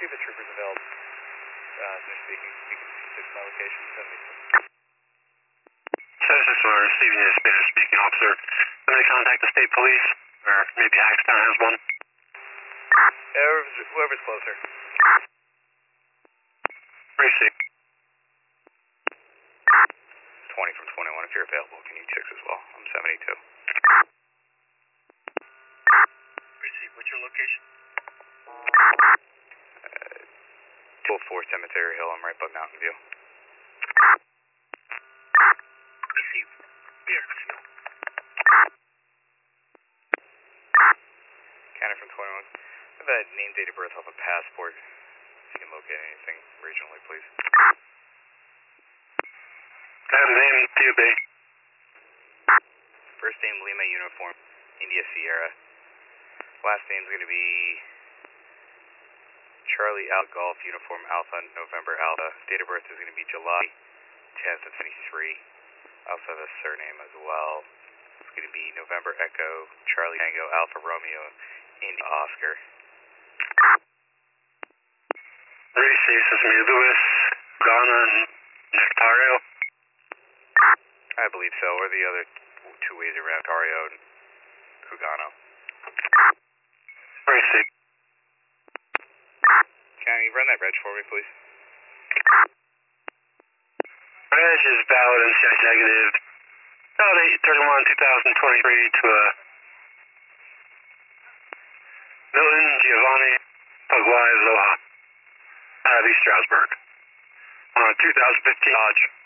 see if the trooper's available. They're speaking. You can see my location. 76 are receiving a Spanish speaking officer. Let me contact the state police, or maybe Hackstown has one. Whoever's closer. Receive. 20 from 21. If you're available, can you 6 as well? I'm 72. Receive. What's your location? 204 Cemetery Hill. I'm right by Mountain View. Receive. Here. Counter from 21. Have that name, date of birth off a passport. If you can locate anything regionally, please. I have a name, TOB. First name, Lima Uniform, India Sierra. Last name's going to be Charlie Alpha Golf Uniform Alpha November Alpha. Date of birth is going to be July 10th of 73. I also have a surname as well. It's going to be November Echo Charlie Tango Alpha Romeo India Oscar. Receive. This is me, Lewis, Ghana, Nectario. I believe so, or the other two ways around Tario and Kugano. Receive. Can you run that reg for me, please? Reg is valid and CI negative. Valid 8/31/2023 to Milton Giovanni Paguay Loja out of East Stroudsburg on a 2015 Dodge.